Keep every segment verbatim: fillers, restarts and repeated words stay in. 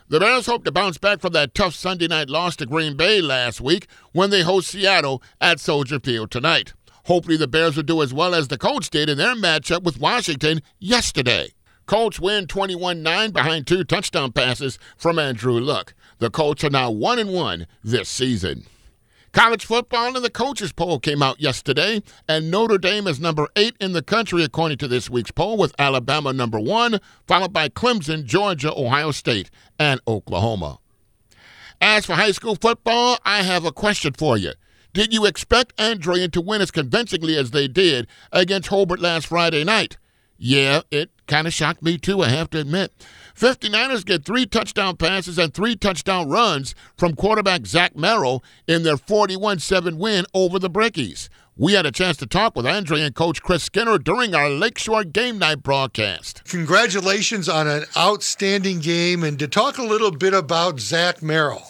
The Bears hope to bounce back from that tough Sunday night loss to Green Bay last week when they host Seattle at Soldier Field tonight. Hopefully the Bears will do as well as the Colts did in their matchup with Washington yesterday. Colts win twenty-one nine behind two touchdown passes from Andrew Luck. The Colts are now one and one this season. College football and the coaches poll came out yesterday, and Notre Dame is number eight in the country according to this week's poll, with Alabama number one, followed by Clemson, Georgia, Ohio State, and Oklahoma. As for high school football, I have a question for you. Did you expect Andrean to win as convincingly as they did against Hobart last Friday night? Yeah, it kind of shocked me too, I have to admit. fifty-niners get three touchdown passes and three touchdown runs from quarterback Zach Merrill in their forty-one seven win over the Brickies. We had a chance to talk with Andrean coach Chris Skinner during our Lakeshore Game Night broadcast. Congratulations on an outstanding game, and to talk a little bit about Zach Merrill.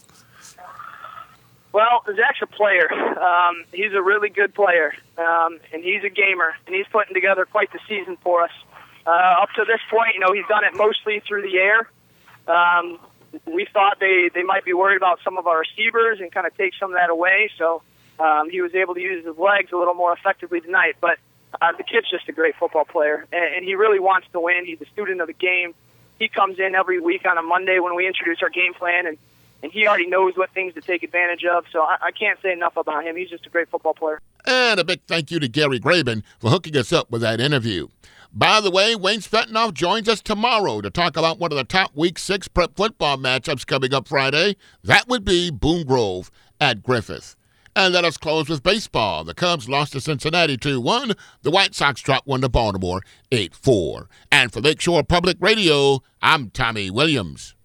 Well, Zach's a player. Um, he's a really good player, um, and he's a gamer, and he's putting together quite the season for us. Uh, up to this point, you know, he's done it mostly through the air. Um, we thought they, they might be worried about some of our receivers and kind of take some of that away, so um, he was able to use his legs a little more effectively tonight. But uh, the kid's just a great football player, and, and he really wants to win. He's a student of the game. He comes in every week on a Monday when we introduce our game plan, and And he already knows what things to take advantage of, so I, I can't say enough about him. He's just a great football player. And a big thank you to Gary Graben for hooking us up with that interview. By the way, Wayne Svetnoff joins us tomorrow to talk about one of the top Week six prep football matchups coming up Friday. That would be Boone Grove at Griffith. And let us close with baseball. The Cubs lost to Cincinnati two one. The White Sox dropped one to Baltimore eight four. And for Lakeshore Public Radio, I'm Tommy Williams.